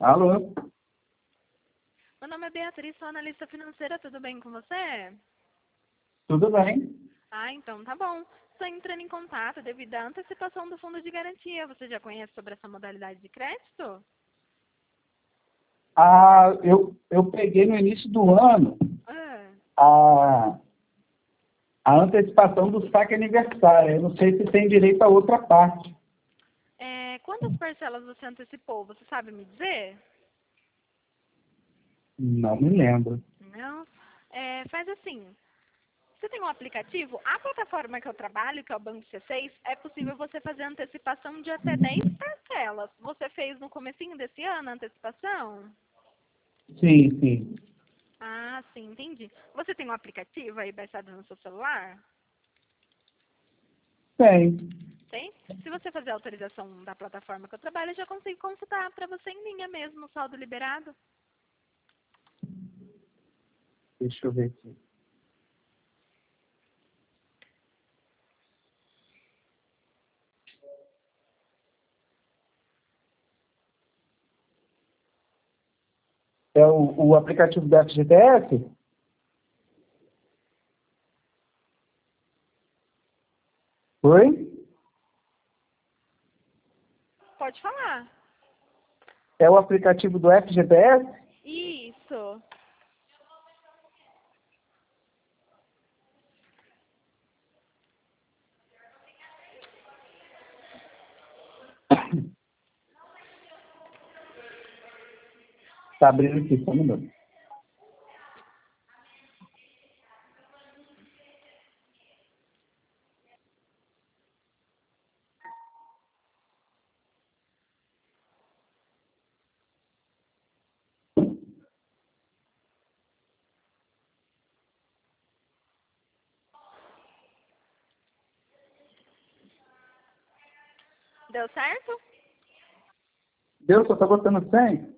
Alô? Meu nome é Beatriz, sou analista financeira, tudo bem com você? Tudo bem? Ah, então tá bom. Estou entrando em contato devido à antecipação do fundo de garantia. Você já conhece sobre essa modalidade de crédito? Eu peguei no início do ano Ah, a, a antecipação do saque aniversário. Eu não sei se tem direito a outra parte. quantas parcelas você antecipou? Você sabe me dizer? Não me lembro. Não? Faz assim. Você tem um aplicativo? A plataforma que eu trabalho, que é o Banco C6, é possível você fazer antecipação de até 10 parcelas. Você fez no comecinho desse ano a antecipação? Sim, sim. Ah, sim, entendi. Você tem um aplicativo aí baixado no seu celular? Tem. Tem? Se você fazer a autorização da plataforma que eu trabalho, eu já consigo consultar para você em linha mesmo, o saldo liberado. Deixa eu ver aqui. É o aplicativo da FGTS? Oi? Pode falar. É o aplicativo do FGTS? Isso. Tá abrindo aqui, só um minuto. Deu certo? Deus, só tá botando 100?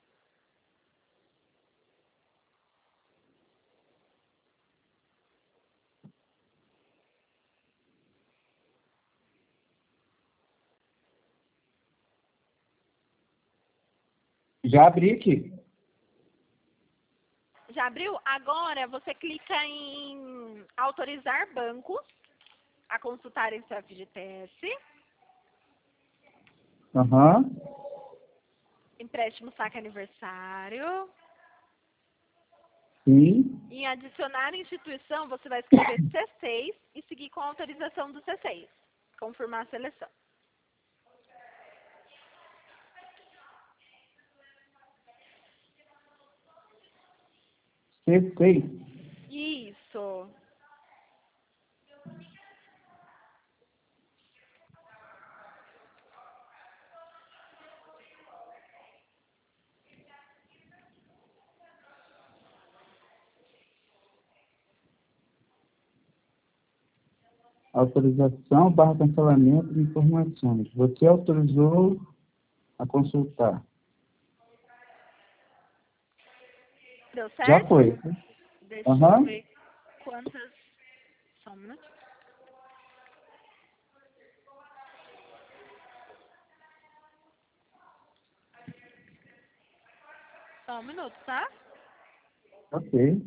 Já abri aqui. Já abriu? Agora você clica em autorizar bancos a consultarem seu FGTS, Aham. empréstimo saque aniversário. Sim. Em adicionar instituição, você vai escrever C6 e seguir com a autorização do C6. Confirmar a seleção. C6. Isso. Autorização barra cancelamento de informações. Você autorizou a consultar. Deu Já certo? foi. Deixa eu Aham. ver quantas. Só um minuto. Só um minuto, tá? Ok.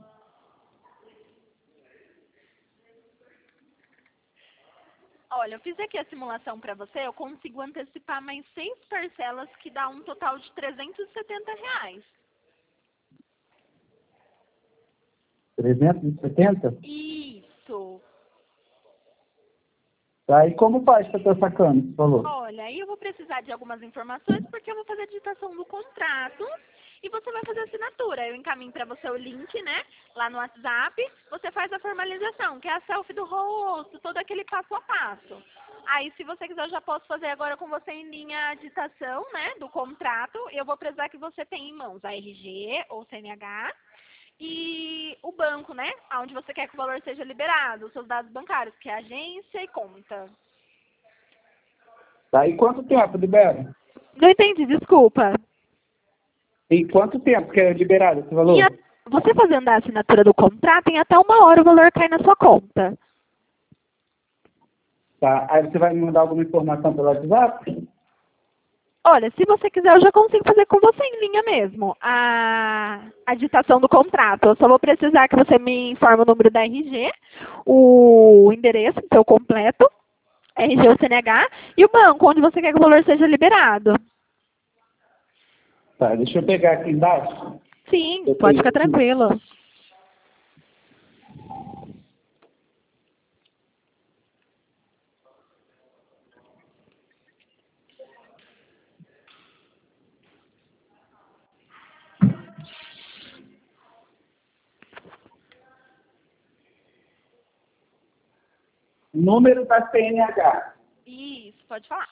Olha, eu fiz aqui a simulação para você, eu consigo antecipar mais 6 parcelas, que dá um total de R$ 370. 370? Isso. Tá, e como faz para estar sacando, você falou? Olha, aí eu vou precisar de algumas informações, porque eu vou fazer a digitação do contrato e você vai fazer a assinatura. Eu encaminho para você o link, né, lá no WhatsApp, você faz a formalização, que é a selfie do rosto, todo aquele passo a passo. Aí, se você quiser, eu já posso fazer agora com você em linha a digitação, né, do contrato. Eu vou precisar que você tenha em mãos a RG ou CNH e o banco, né, onde você quer que o valor seja liberado, os seus dados bancários, que é agência e conta. Tá, e quanto tempo libera? Não entendi, desculpa. E quanto tempo que é liberado, você falou? Você fazendo a assinatura do contrato, em até 1 hora o valor cai na sua conta. Tá, aí você vai me mandar alguma informação pelo WhatsApp? Olha, se você quiser, eu já consigo fazer com você em linha mesmo, a digitação do contrato. Eu só vou precisar que você me informe o número da RG, o endereço, seu completo, RG ou CNH, e o banco, onde você quer que o valor seja liberado. Tá, deixa eu pegar aqui embaixo. Sim, pode ficar tranquilo. Número da CNH. Isso, pode falar.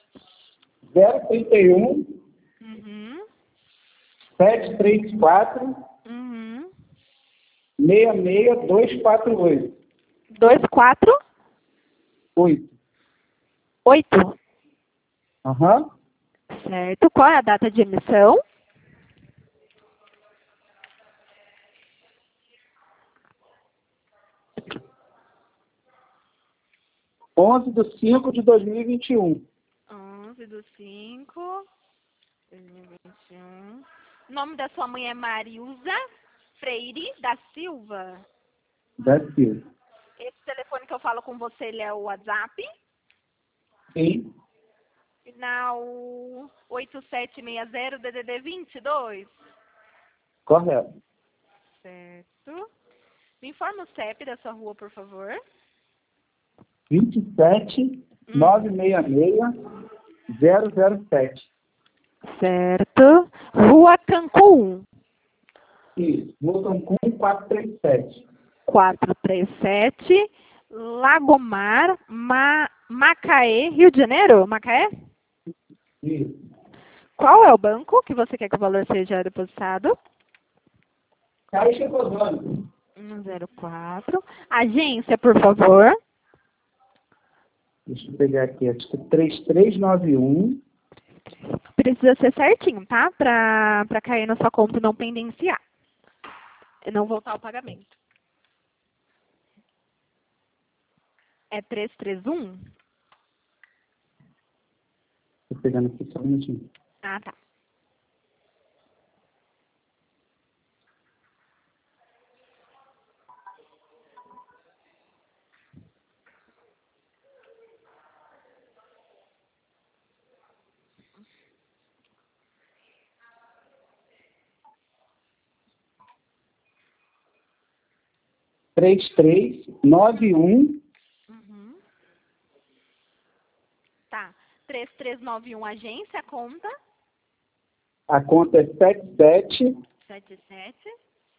031 Uhum, 734 uhum. 66248. 24, 8. 8. Aham. Certo. Qual é a data de emissão? 11/5/2021. 11/5/2021. O nome da sua mãe é Marilza Freire da Silva. Da Silva. Esse telefone que eu falo com você, ele é o WhatsApp. Sim. Final 8760 DDD 22. Correto. Certo. Me informa o CEP da sua rua, por favor. 27 966 007. Certo. Rua Cancún. Isso. Voltam com 437. 437, Lagomar, Macaé, Rio de Janeiro? Macaé? Isso. Qual é o banco que você quer que o valor seja depositado? Caixa Econômica. 104. Agência, por favor. Deixa eu pegar aqui. Acho que 3391. Precisa ser certinho, tá? Pra cair na sua conta e não pendenciar. E não voltar ao pagamento. É 331? Estou pegando aqui só um minutinho. Ah, tá. Três três nove um. Uhum. Tá. 3391, agência, conta. A conta é 77 77.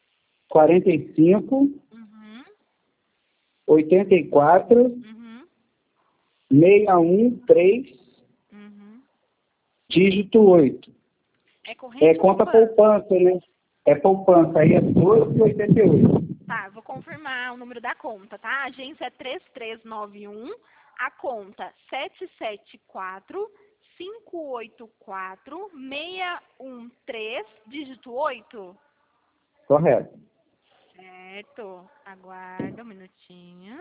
45 Uhum. 84 Uhum. 613 Uhum. dígito 8. É corrente É ou conta poupança, né? É poupança. Aí é 12,88. Tá, vou confirmar o número da conta, tá? A agência é 3391, a conta 774-584-613, dígito 8. Correto. Certo. Aguarda um minutinho.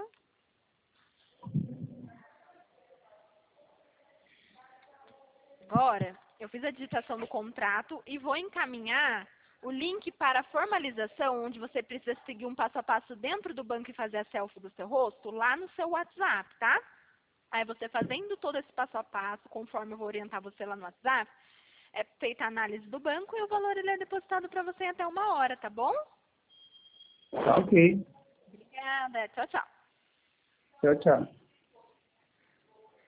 Agora, eu fiz a digitação do contrato e vou encaminhar o link para a formalização, onde você precisa seguir um passo a passo dentro do banco e fazer a selfie do seu rosto, lá no seu WhatsApp, tá? Aí você fazendo todo esse passo a passo, conforme eu vou orientar você lá no WhatsApp, é feita a análise do banco e o valor ele é depositado para você em até 1 hora, tá bom? Tá ok. Obrigada. Tchau, tchau. Tchau, tchau.